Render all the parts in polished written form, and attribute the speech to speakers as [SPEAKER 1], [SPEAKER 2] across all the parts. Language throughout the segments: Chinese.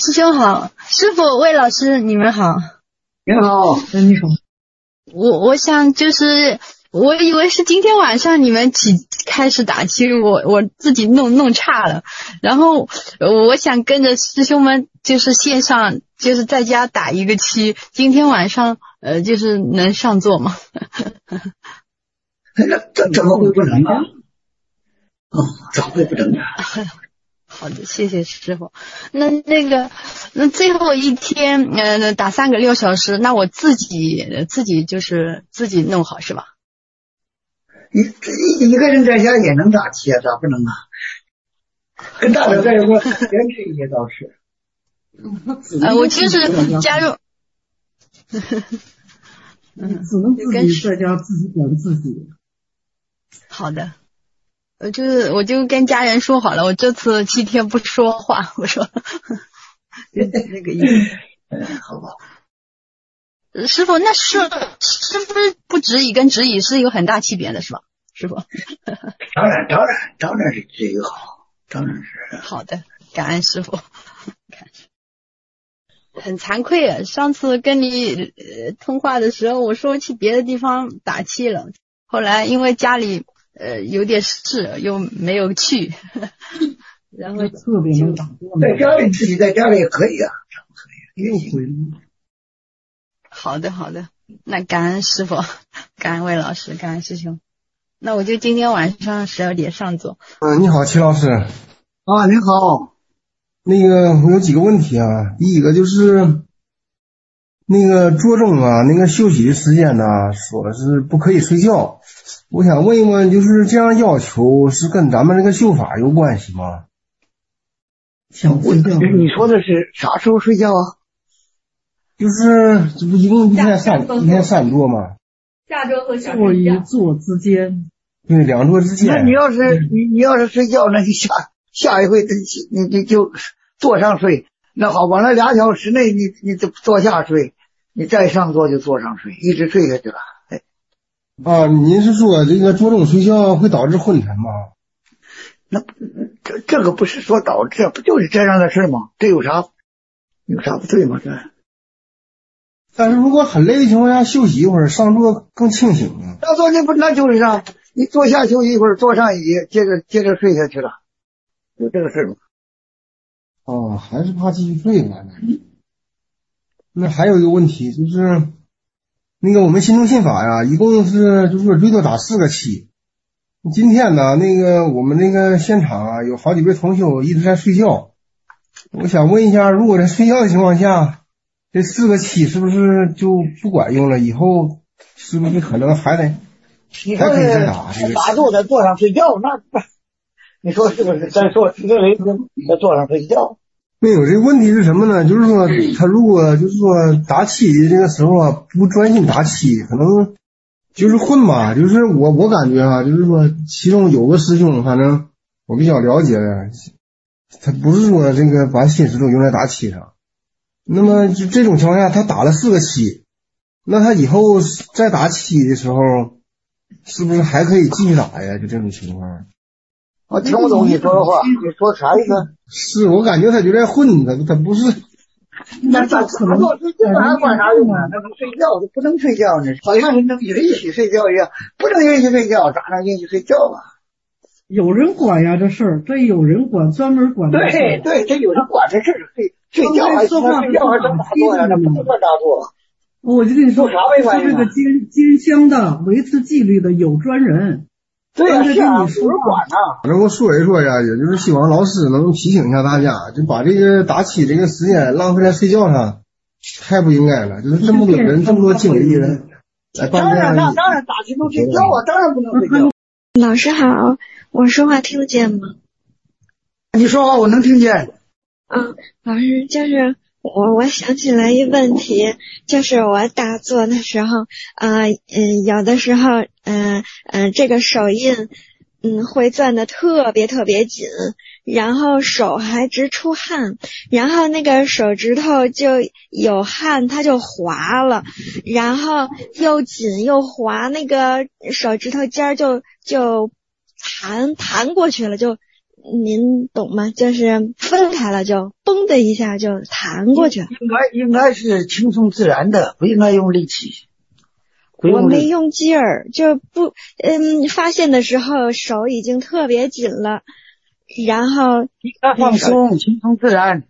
[SPEAKER 1] 师兄好，师傅魏老师你们好。
[SPEAKER 2] 你好，你好。
[SPEAKER 1] 我想就是我以为是今天晚上你们开始打七，我自己弄差了，然后我想跟着师兄们就是线上就是在家打一个七，今天晚上就是能上座吗？
[SPEAKER 2] 怎么会不能啊？怎么会不能啊？
[SPEAKER 1] 好的，谢谢师傅。那最后一天打3个6小时，那我自己就是自己弄好是吧？
[SPEAKER 2] 你一个人在家也能打七啊，咋不能啊？跟大伙在一块儿坚持一些倒是。
[SPEAKER 1] 我就是加入
[SPEAKER 3] 只能自己在家自己管自己。
[SPEAKER 1] 好的。我就跟家人说好了，我这次7天不说话，我说那个意思。
[SPEAKER 2] 好吧。
[SPEAKER 1] 师傅，那是不是不直椅跟直椅是有很大区别的，是吧？师傅。
[SPEAKER 2] 当然是这个好，当然是。
[SPEAKER 1] 好的，感恩师傅。很惭愧啊，上次跟你通话的时候，我说去别的地方打七了，后来因为家里有点事又没有去，然后
[SPEAKER 3] 特别能打过。
[SPEAKER 2] 在家里自己在家里也可以啊，可以。
[SPEAKER 3] 又回来。
[SPEAKER 1] 好的，那感恩师傅，感恩魏老师，感恩师兄。那我就今天晚上12点上座。
[SPEAKER 4] 你好，齐老师。
[SPEAKER 2] 啊，你好。
[SPEAKER 4] 那个我有几个问题啊。第一个就是那个坐正啊，那个休息的时间呢，说是不可以睡觉。我想问一问，就是这样要求是跟咱们这个修法有关系吗？
[SPEAKER 3] 想睡觉。
[SPEAKER 2] 你说的是啥时候睡觉啊？
[SPEAKER 4] 就是这不一共一天3坐吗？
[SPEAKER 5] 下周和
[SPEAKER 3] 坐一坐之间。
[SPEAKER 4] 对，2坐之间。
[SPEAKER 2] 那你要是睡觉，那你下一回你就坐上睡。那好，完了2小时内你坐下睡，你再上坐就坐上睡，一直睡下去了。
[SPEAKER 4] 啊，您是说这个坐正睡觉会导致昏沉吗？
[SPEAKER 2] 那这个不是说导致，不就是这样的事吗？这有啥不对吗？这。
[SPEAKER 4] 但是如果很累的情况下休息一会儿，上座更清醒啊。
[SPEAKER 2] 上座那就是啊，你坐下休息一会儿，坐上椅接着睡下去了，有这个事吗？
[SPEAKER 4] 哦，还是怕继续睡吧。那还有一个问题就是，那个我们心中心法呀，一共是就是说最多打4个7。今天呢，那个我们那个现场啊，有好几位同修一直在睡觉。我想问一下，如果在睡觉的情况下，这4个7是不是就不管用了？以后是不是可能还可以再打这个？
[SPEAKER 2] 打坐在座上睡觉，那你说是不是？再说认为在座上睡觉。
[SPEAKER 4] 没有，这个问题是什么呢？就是说他如果就是说打七的这个时候啊，不专心打七，可能就是混吧。就是我感觉啊，就是说其中有个师兄，反正我比较了解的，他不是说这个把心思都用在打七上。那么就这种情况下，他打了4个7，那他以后再打七的时候，是不是还可以继续打呀？就这种情况。
[SPEAKER 2] 我听不懂你说的话，你说啥意思？
[SPEAKER 4] 是我感觉他有点混，他不是。
[SPEAKER 2] 那咋可能？这还管啥用啊？那不睡觉就不能睡觉呢？好像是能允许睡觉一样，不能允许睡觉，咋能允许睡觉啊？
[SPEAKER 3] 有人管呀，这事儿，这有人管，专门管。
[SPEAKER 2] 对，这有人管这事儿，睡觉还算打坐呀？那不能算打坐。
[SPEAKER 3] 我就跟你说，
[SPEAKER 2] 啥没关系？
[SPEAKER 3] 这个监香的、维持纪律的有专人。
[SPEAKER 2] 对呀，是啊，有人管呐。
[SPEAKER 4] 反正我说一说呀，也就是希望老师能提醒一下大家，就把这个打七这个时间浪费在睡觉上，太不应该了。就是这么多人，这么多精力人来办这样。
[SPEAKER 2] 当然打七都睡觉啊，当然不能睡觉。
[SPEAKER 5] 老师好，我说话听得见吗？
[SPEAKER 2] 你说话我能听见。
[SPEAKER 5] 老师就是我想起来一问题，就是我打坐的时候，有的时候，这个手印，会攥得特别特别紧，然后手还直出汗，然后那个手指头就有汗，它就滑了，然后又紧又滑，那个手指头尖儿就弹过去了，就您懂吗？就是分开了就嘣的一下就弹过去了。
[SPEAKER 2] 应该是轻松自然的，不应该用力气。
[SPEAKER 5] 我没用劲儿，就不发现的时候手已经特别紧了，然后
[SPEAKER 2] 应该放松，轻松自然。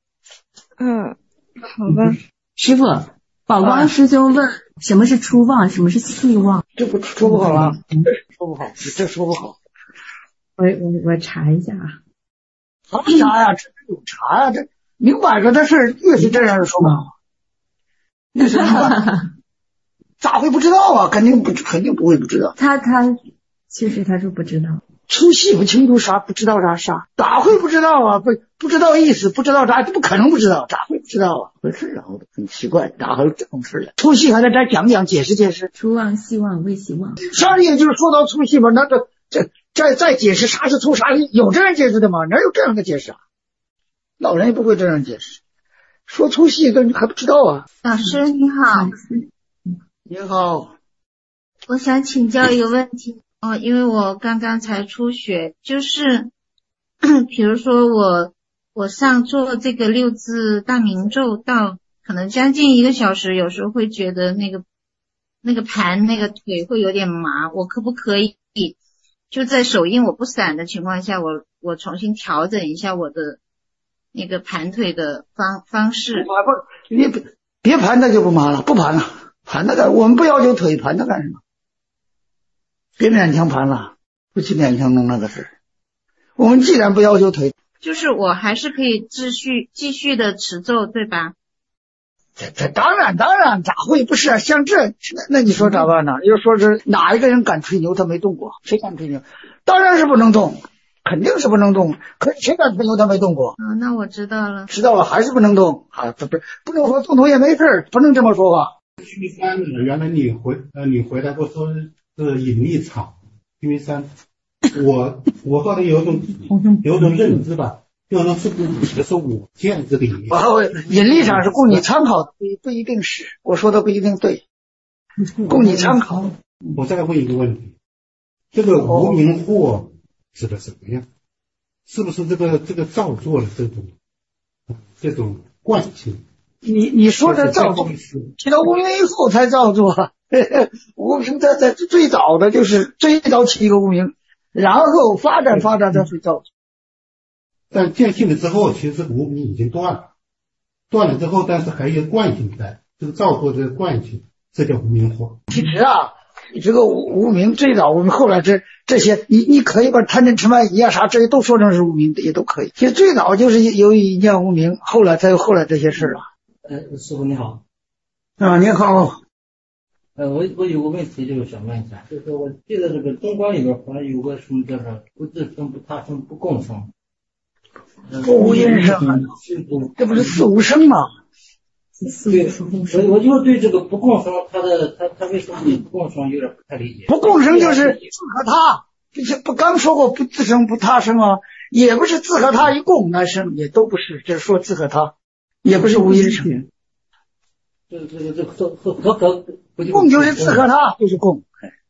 [SPEAKER 5] 好吧。
[SPEAKER 6] 师傅，宝光师兄问什么是初妄，什么是气妄？
[SPEAKER 2] 这不说不好了，说不好，这说不好。
[SPEAKER 6] 我查一下啊。
[SPEAKER 2] 查呀，这有查呀，这明摆着的事，越是这样说不好。那是明摆。咋会不知道啊？肯定不会不知道。
[SPEAKER 6] 他其实他说不知道。
[SPEAKER 2] 粗细不清楚啥，不知道啥，咋会不知道啊？不知道意思，不知道啥，这不可能不知道，咋会不知道啊？回事啊，很奇怪，咋会有这种事呢？粗细还得再讲讲，解释。
[SPEAKER 6] 初妄、细妄、未细妄。
[SPEAKER 2] 上也就是说到粗细嘛，那这再解释啥是粗啥是，有这样解释的吗？哪有这样的解释啊？老人也不会这样解释，说粗细的你还不知道啊？
[SPEAKER 7] 老师你好。
[SPEAKER 2] 你好，
[SPEAKER 7] 我想请教一个问题因为我刚刚才初学，就是比如说我上做这个六字大明咒到可能将近1个小时，有时候会觉得那个盘那个腿会有点麻，我可不可以就在手印我不散的情况下，我重新调整一下我的那个盘腿的方式？
[SPEAKER 2] 你别盘它就不麻了，不盘了。盘它干，我们不要求腿，盘它干什么？别勉强盘了，不去勉强弄那个事。我们既然不要求腿，
[SPEAKER 7] 就是我还是可以继续的持咒，对吧？
[SPEAKER 2] 这当然，咋会不是啊？像这，那你说咋办呢？要说是哪一个人敢吹牛，他没动过，谁敢吹牛？当然是不能动，肯定是不能动。可是谁敢吹牛，他没动过？
[SPEAKER 7] 那我知道了，
[SPEAKER 2] 还是不能动啊！不能说动也没事，不能这么说话。
[SPEAKER 8] 须山原来你回来过说是引力场，须山，我后来有种认知吧，就是说是不是你的是我见这里，
[SPEAKER 2] 引力场是供你参考的，不一定是，我说的不一定对，供你参考。
[SPEAKER 8] 我再问一个问题，这个无名祸指的什么呀？是不是这个造作的这种惯性？
[SPEAKER 2] 你说的造作，提到无名以后才造作。无名在最早的就是最早起一个无名，然后发展才会造作。
[SPEAKER 8] 但见性了之后，其实这个无名已经断了之后，但是还有惯性在，这个造作这个惯性，这叫无名祸。
[SPEAKER 2] 其实啊，你这个无名最早无名，后来这些你可以把贪嗔痴慢疑啊啥这些都说成是无名的，也都可以。其实最早就是由于一念无名，后来才有后来这些事了。
[SPEAKER 9] 师傅你好。
[SPEAKER 2] 你好。
[SPEAKER 9] 我有个问题就是想问一下，就是我记得这个中观里边好像有个什么叫做不自生、不他生、不共生。
[SPEAKER 2] 不无因生，这不是四无生吗？
[SPEAKER 9] 对，我就对这个不共生，他为什么不共生有点不太理解。
[SPEAKER 2] 不共生就是自和他，这些不刚说过不自生不他生啊，也不是自和他一共来生，也都不是，就是说自和他。也不是无因生，
[SPEAKER 9] 这和
[SPEAKER 2] 共就是自和他，就是共。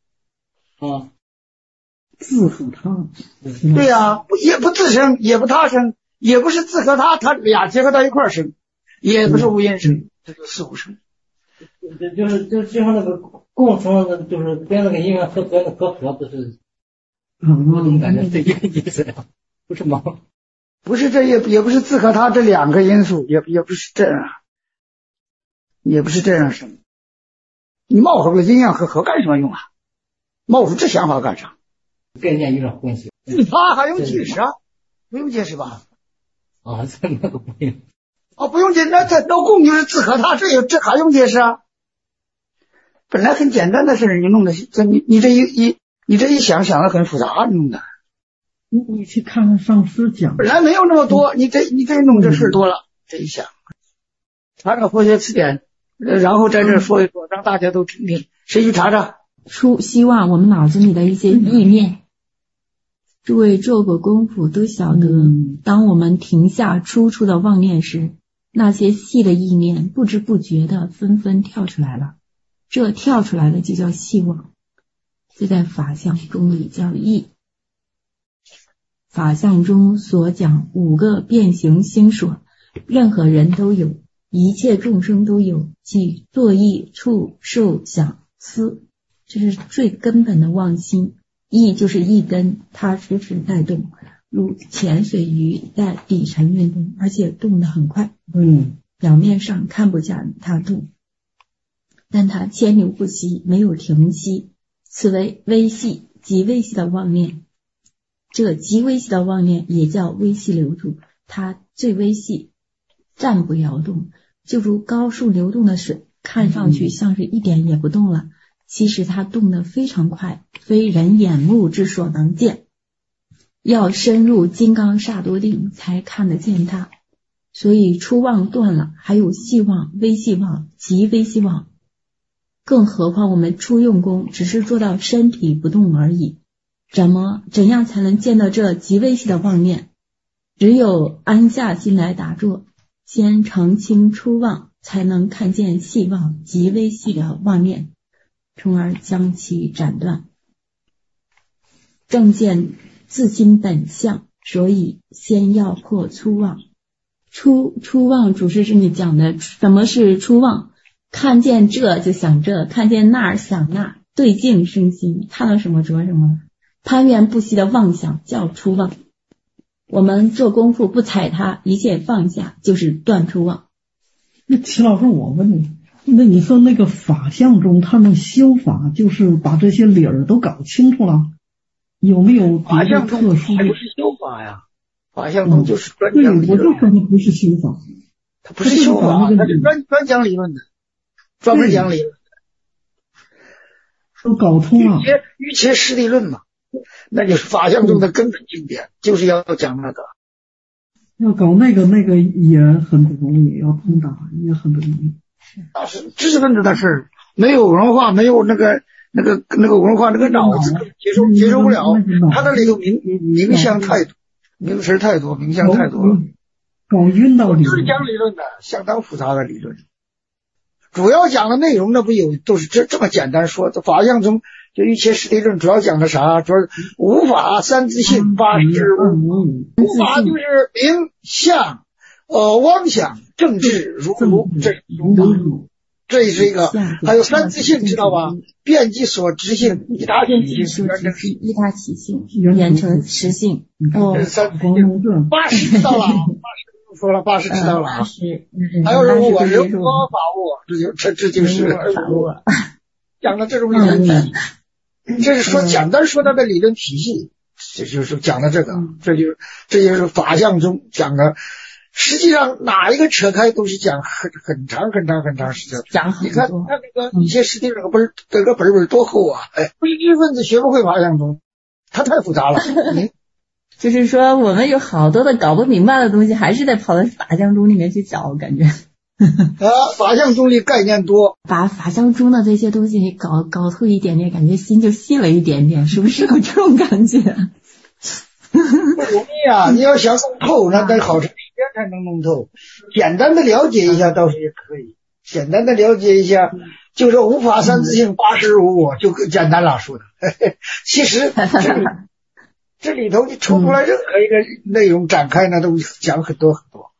[SPEAKER 3] 自和他。
[SPEAKER 2] 对呀，也不自生，也不他生，也不是自和他，他俩结合到一块生，也不是无因生，这就四无生。
[SPEAKER 9] 就像那个共生，就是跟那个因缘和不是，我怎么感觉是一个意思呀？不是吗？
[SPEAKER 2] 不是，这也不是自和他这两个因素，也不是这样，也不是这样生。你冒出个阴阳和干什么用啊？冒出这想法干啥？
[SPEAKER 9] 概念有点混淆。
[SPEAKER 2] 他还用解释啊？不用解释吧？
[SPEAKER 9] 这那个不用。
[SPEAKER 2] 不用解释，那共就是自和他，这还用解释啊？本来很简单的事，你弄的你这一想的很复杂，弄的。
[SPEAKER 3] 你去看看上师讲，
[SPEAKER 2] 本来没有那么多，你这弄这事多了，这一想，查查佛学词典，然后在这说一说，让大家都听听。谁去查查？
[SPEAKER 6] 希望我们脑子里的一些意念，诸位做过功夫都晓得，当我们停下粗处的妄念时，那些细的意念不知不觉的纷纷跳出来了，这跳出来的就叫细妄，这在法相中里叫意。 法相中所讲5个变形心所，任何人都有，一切众生都有，即作意、处、受、想、思，这是最根本的妄心。意就是一根，它时时在动，如潜水鱼在底层运动，而且动得很快。表面上看不见它动，但它牵流不息，没有停息。此为微细，极微细的妄念。这极微细的妄念也叫微细流注，它最微细，暂不摇动，就如高速流动的水，看上去像是一点也不动了，其实它动得非常快，非人眼目之所能见。要深入金刚萨埵定才看得见它。所以初妄断了，还有细妄、微细妄、极微细妄。更何况我们初用功只是做到身体不动而已，怎样才能见到这极微细的妄念？只有安下心来打坐，先澄清初妄，才能看见细妄、极微细的妄念，从而将其斩断，正见自心本相。所以先要破初妄。初妄主是你讲的，什么是初妄？看见这就想这，看见那儿想那，对境生心，看到什么着什么，攀缘不息的妄想叫初妄。我们做功夫不踩它，一切放下，就是断初妄。
[SPEAKER 3] 那齐老师，我问你，那你说那个法相中他们修法，就是把这些理儿都搞清楚了，有没有
[SPEAKER 2] 法相中
[SPEAKER 3] 特殊的？
[SPEAKER 2] 还不是修法呀，法相中就是专
[SPEAKER 3] 对，
[SPEAKER 2] 讲理论。
[SPEAKER 3] 我就说它不是修法，
[SPEAKER 2] 它不是修法，它是专讲理论的，专门讲理论。
[SPEAKER 3] 都搞通了。
[SPEAKER 2] 瑜伽师地论嘛，那就是法相中的根本经典，就是要讲那个。
[SPEAKER 3] 要搞那个也很不容易，要通达也很不容易。
[SPEAKER 2] 那是知识分子的事儿，没有文化，没有那个文化，那个脑子接受不了。他那里头名相太多，名词太多，名相太多了。
[SPEAKER 3] 搞晕到理论，
[SPEAKER 2] 就是讲理论的，相当复杂的理论。主要讲的内容那不有都是这么简单说的。法相中就瑜伽师地论主要讲的啥？主要无法三自性八识无法就是名相妄想正智如这是一个。还有三自性知道吧？遍计所知性、一他起性、
[SPEAKER 6] 一他起性、缘成实性。
[SPEAKER 2] 这三自性八识知道了，说了80知道了啊，还有人我人无法握，这就是讲的这种理论体系，这是说简单说他的理论体系，这就是讲的这个，这就是法相中讲的。实际上哪一个扯开都是讲很长时间。你看他那个一些实际上这个本多厚啊！哎，知识分子学不会法相中，它太复杂了。
[SPEAKER 6] 就是说我们有好多的搞不明白的东西，还是得跑到法相中里面去找，我感觉。
[SPEAKER 2] 法相中的概念多，
[SPEAKER 6] 把法相中的这些东西搞透一点点，感觉心就细了一点点，是不是有这种感觉？
[SPEAKER 2] 不容易啊！你要想弄透，那得好长时间才能弄透。简单的了解一下倒是也可以，简单的了解一下，就是无法三自性八识无我，就简单了说的。其实这里头你抽出来任何一个内容展开呢，都讲很多很多。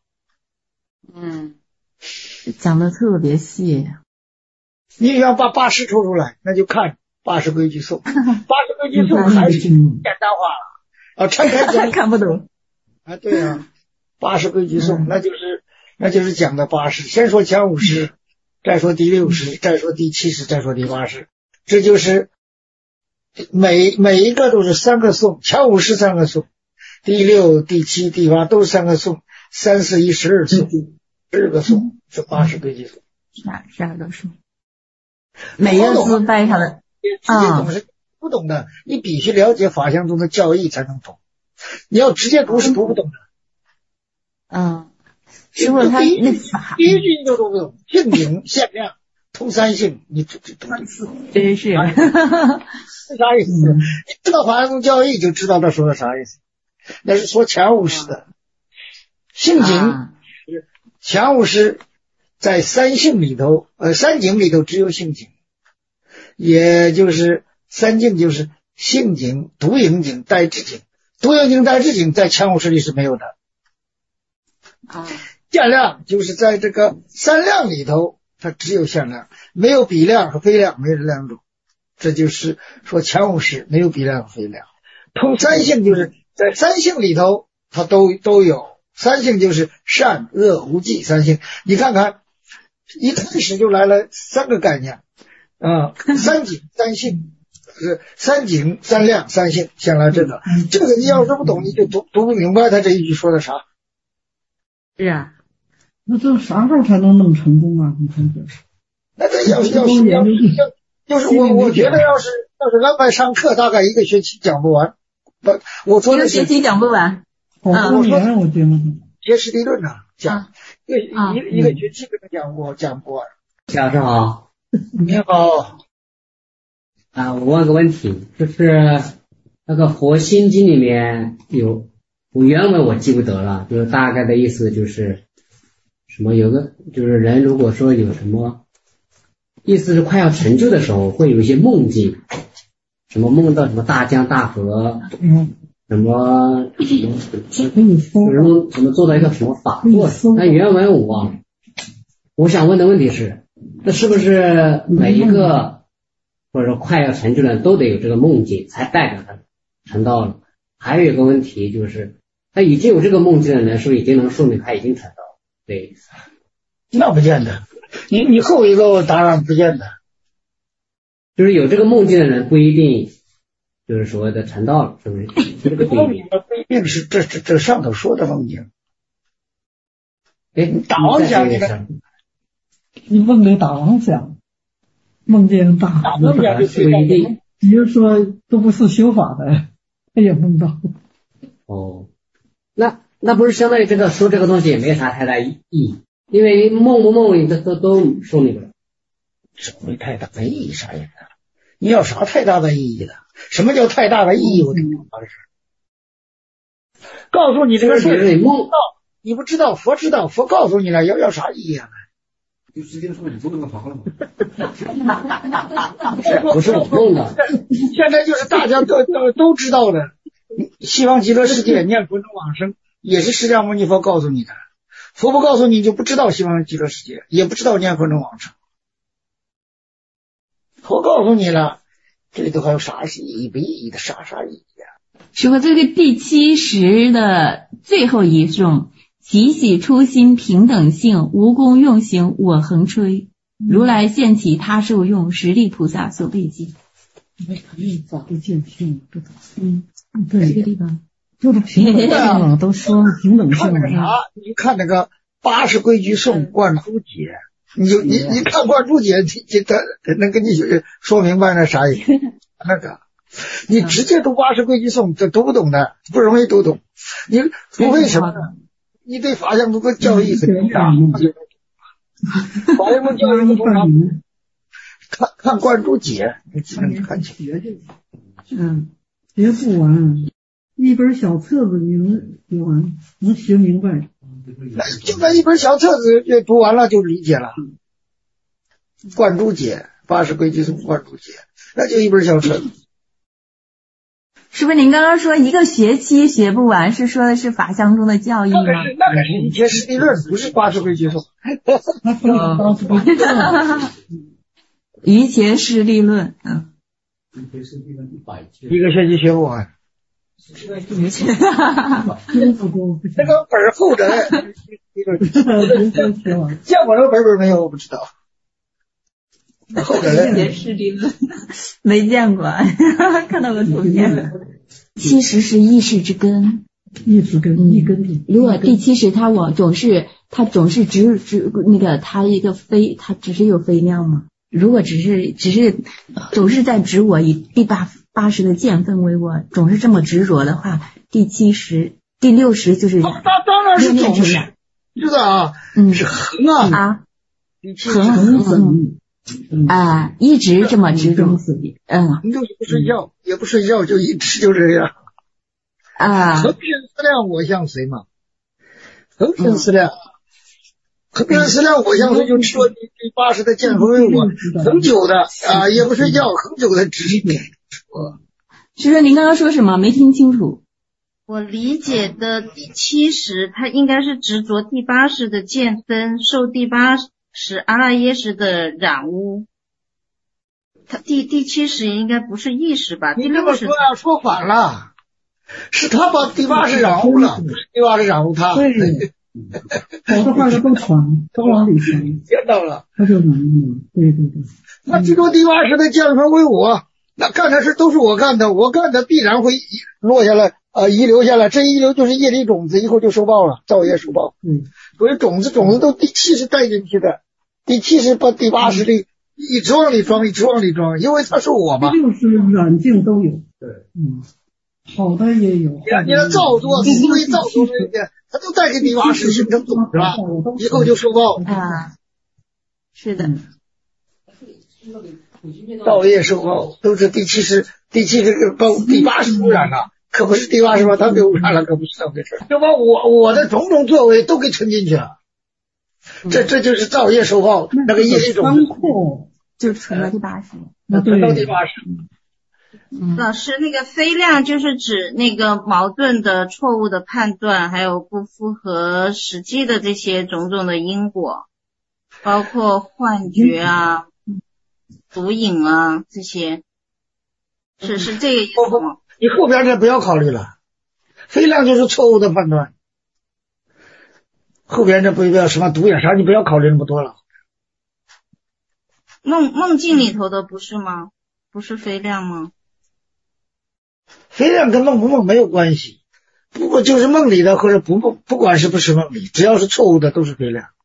[SPEAKER 6] 讲的特别细。
[SPEAKER 2] 你想把八识抽出来，那就看80规矩颂。80规矩颂还是简单化了。拆开讲
[SPEAKER 6] 看不懂
[SPEAKER 2] 啊，对啊，80规矩颂，那就是讲的八识，先说前5识，再说第6识，再说第7识，再说第8识，这就是每一个都是3个颂，前5识3个颂，第6、第7、第8都是3个颂，3、4、1、12颂，12个颂，是80规矩颂
[SPEAKER 6] ，12个颂，每个字掰下来
[SPEAKER 2] 不懂的，你必须了解法相中的教义才能懂。你要直接读是读不懂的。
[SPEAKER 6] 师傅他那法
[SPEAKER 2] 第一句你都读不懂，性景限量通三性，你真是啥意思？你知道法相中教义就知道他说的啥意思。那是说前5识的性景，前5识在三性里头，三景里头只有性景，也就是三境就是性境、独影境、待智境， 独有境代之境在前五识里是没有的。限量就是在这个三量里头，它只有限量，没有比量和非量，没有这两种。这就是说前五识没有比量和非量。通三性就是在三性里头它都有，三性就是善恶无记三性。你看看一开始就来了三个概念三景三性，三景三量三性，先来这个你要是不懂你就读不明白他这一句说的啥。
[SPEAKER 1] 是啊，
[SPEAKER 3] 那这啥时候才能弄成功啊？你看这
[SPEAKER 2] 那这就是我觉得要是安排上课，大概一个学期讲不完。我说的
[SPEAKER 1] 一个学期讲不完。
[SPEAKER 3] 我觉得
[SPEAKER 2] 结识理论讲一个学期可能讲不完。
[SPEAKER 10] 老师好。
[SPEAKER 2] 你好。
[SPEAKER 10] 我问个问题，就是那个佛心经里面我原文我记不得了，就是大概的意思就是什么就是人如果说有什么意思是快要成就的时候，会有一些梦境，什么梦到什么大江大河，什么做到一个什么法座。但原文我忘了。我想问的问题是，那是不是每一个或者说快要成就的人都得有这个梦境才代表他成道了？还有一个问题就是，他已经有这个梦境的人，是不是已经能说明他已经成道了？对，
[SPEAKER 2] 那不见得。你后一个答案不见得。
[SPEAKER 10] 就是有这个梦境的人不一定就是所谓的成道了，是不是？这个不一
[SPEAKER 2] 定是这上头说的梦境。打
[SPEAKER 3] 王讲你问给打王讲，梦见大
[SPEAKER 2] 梦见就不一定。
[SPEAKER 3] 比如说都不是修法的，他也梦到。
[SPEAKER 10] 那不是相当于说这个东西也没啥太大意义，因为梦不梦都说明不了。
[SPEAKER 2] 什么太大的意义啥意思？你要啥太大的意义的？什么叫太大的意义？我听不懂这是。告诉你这个事，你不知道，佛知道，佛告诉你了，要啥意义啊？
[SPEAKER 8] 就直接说你做那个房了吗？
[SPEAKER 10] 不是我梦的。
[SPEAKER 2] 现在就是大家都知道的，西方极乐世界念佛能往生，也是释迦牟尼佛告诉你的。佛不告诉你就不知道西方极乐世界，也不知道念佛能往生。佛告诉你了，这里头还有啥是意义不意义的？啥意义啊？
[SPEAKER 1] 师父，这个第70的最后一颂，喜喜初心平等性，无功用行我恒吹，如来现起他受用，十力菩萨所备记。
[SPEAKER 3] 早就见性，
[SPEAKER 1] 对，这个地方
[SPEAKER 3] 就是平等性了，都说平等性了。
[SPEAKER 2] 你看那个80规矩颂灌注解，你看灌注解，他能跟你说明白那啥意思？那个你直接读80规矩颂，这读不懂的，不容易读懂。你为什么呢？你对法相宗的教义很大，法相宗教义通常看灌注解，你只能看清。
[SPEAKER 3] 学不完，一本小册子你能学完，能学明白。
[SPEAKER 2] 就那一本小册子读完了就理解了。灌注解，80规矩颂灌注解，那就一本小册子。
[SPEAKER 1] 是不是您刚刚说一个学期学不完，是说的是法相中的教义吗？
[SPEAKER 2] 那个是一切实地论，不是80规矩颂。
[SPEAKER 1] 一切实地论，
[SPEAKER 2] 一个学期学不完。那个本厚着，见过那个本没有？我不知道。厚着嘞。
[SPEAKER 1] 一切实地论没见过，看到个图片。70是意识之根，
[SPEAKER 3] 意识根一根。
[SPEAKER 1] 如果第70他总是只那个他一个他只是有非量吗？如果只是总是在执我，以第80的见分为我，总是这么执着的话，第70、第60就是
[SPEAKER 2] 当然是总是，知道啊？是恒啊，
[SPEAKER 1] 恒一直这么执着，
[SPEAKER 2] 就是不睡觉，也不睡觉，就一直就这样恒平思量我相随嘛，恒平思量。恒平思量我相随就说第80的见分为我，很久的也不睡觉，很久的执着。
[SPEAKER 1] 是说您刚刚说什么？没听清楚。
[SPEAKER 7] 我理解的第七识，它应该是执着第八识的见分，受第八识阿赖耶识的染污。它第七识应该不是意识吧？
[SPEAKER 2] 你这么说呀，说反了，是他把第八识染污了，不是第八识染污他。
[SPEAKER 3] 对，好的坏的都传，都往里传，
[SPEAKER 2] 见到了，
[SPEAKER 3] 他就染污了。对对对，
[SPEAKER 2] 那执着第八识的见分为我，那干的事都是我干的，我干的必然会落下来。遗留下来，这遗留就是业力种子，以后就受报了，造业受报。所以种子都第七识带进去的，第七识把第八识里一直往里装，一直往里装，因为它是我嘛。
[SPEAKER 3] 就是染净都有。对，好的也有。
[SPEAKER 2] 你的造作，思维造作这些，它都带给第八识形成种子了，以后就受报。
[SPEAKER 6] 是的。
[SPEAKER 2] 造业受报都是第七识把第八识污染了。可不是第八识把他给污染了，可不是这回事，就把我的种种作为都给沉进去了，这就是造业受报，那个业力种子
[SPEAKER 6] 就存到第八识，
[SPEAKER 2] 存到第八识。
[SPEAKER 7] 老师，那个非量就是指那个矛盾的、错误的判断，还有不符合实际的这些种种的因果，包括幻觉啊、毒瘾啊这些，是这个意思吗？
[SPEAKER 2] 你后边这不要考虑了，非量就是错误的判断，后边这不要什么毒眼啥，你不要考虑那么多了。
[SPEAKER 7] 梦境里头的不是吗？不是非量吗？
[SPEAKER 2] 非量跟梦不梦没有关系，不过就是梦里的或者不管是不是梦里，只要是错误的都是非量。